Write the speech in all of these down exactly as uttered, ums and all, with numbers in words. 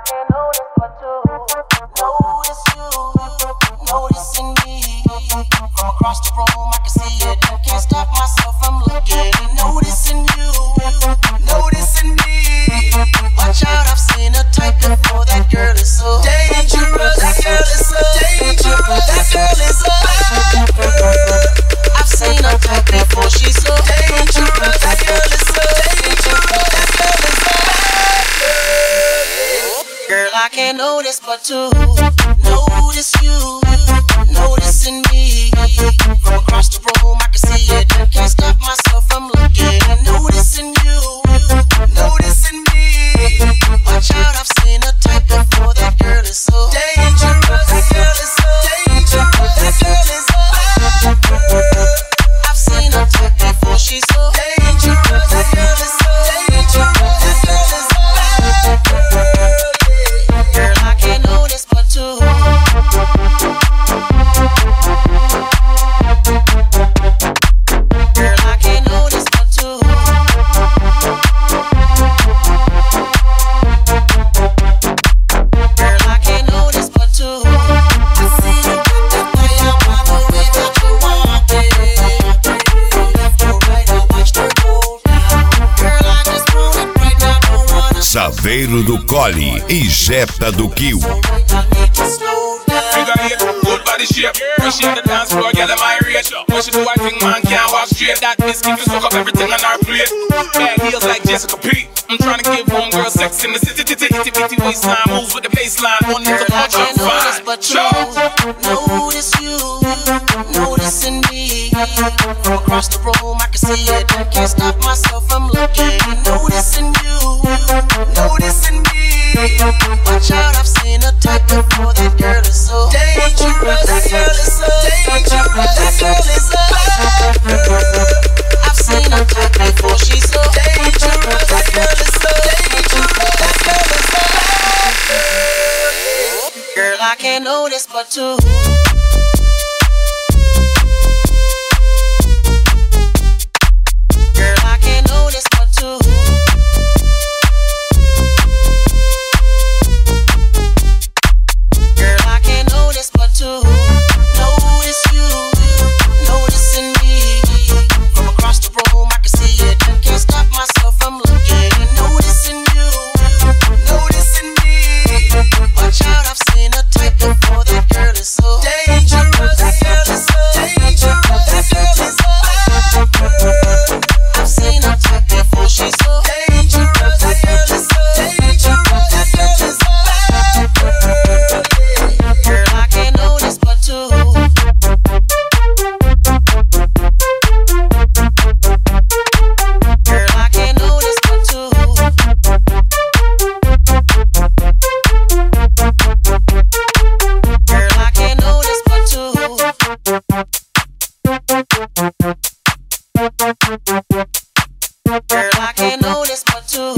can't notice but to notice you, noticing me. From across the room, I can see it. Can't stop myself from looking, noticing you, noticing me. Watch out, I've seen a type before. That girl is so dangerous. That girl is so dangerous. That girl is so dangerous. I've seen a type before. She's so dangerous. That girl is so dangerous. That girl is so dangerous. Girl, I can't notice but to notice you, noticing me. From across the room, I can see it. Can't stop myself from looking, noticing you, noticing me. Watch out, I've seen a type before. That girl is so dangerous. That girl is so dangerous. That girl is so dangerous. I've seen a type before. She's so dangerous. That girl is so dangerous. That girl is so dangerous. Girl, I can't notice but to Saveiro do Collie e Jetta do Kill. Good body shape, when she on the dance floor, girl, am I rich? When she do I think man can't walk straight. That biscuit to soak up everything on our plate. Bad heels like Jessica P. I'm trying to give home girl sex in the city, titty, itty bitty waistline, moves with the baseline. One need to punch up fine. But you notice you, noticing me. From across the room, I can see it. Can't stop myself from looking, noticing you, noticing me. Watch out, I've seen a type before. That girl is so dangerous. That girl is so dangerous. That girl is so dangerous. I've seen a type before. She's so dangerous. That girl is so dangerous. That girl is so dangerous. Girl, I can't notice but to Girl, I can't notice but to Girl, I can't notice but to notice you, noticing me. From across the room, I can see it. Can't stop myself from looking, noticing you, noticing me. Watch out, I've seen a type before. That girl is so dangerous. That girl is so dangerous. That girl is so dangerous. I've seen a type before. She's so dangerous. That girl is so dangerous. That girl is so dangerous. Girl, I can't notice but to Girl, I can't notice but to Girl, I can't notice but to Girl, I can't notice but to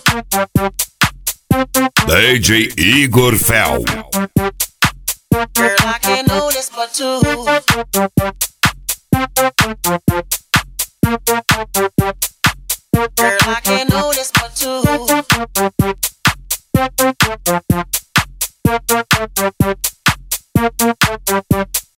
D J Igor Fel. Girl, I can't notice but to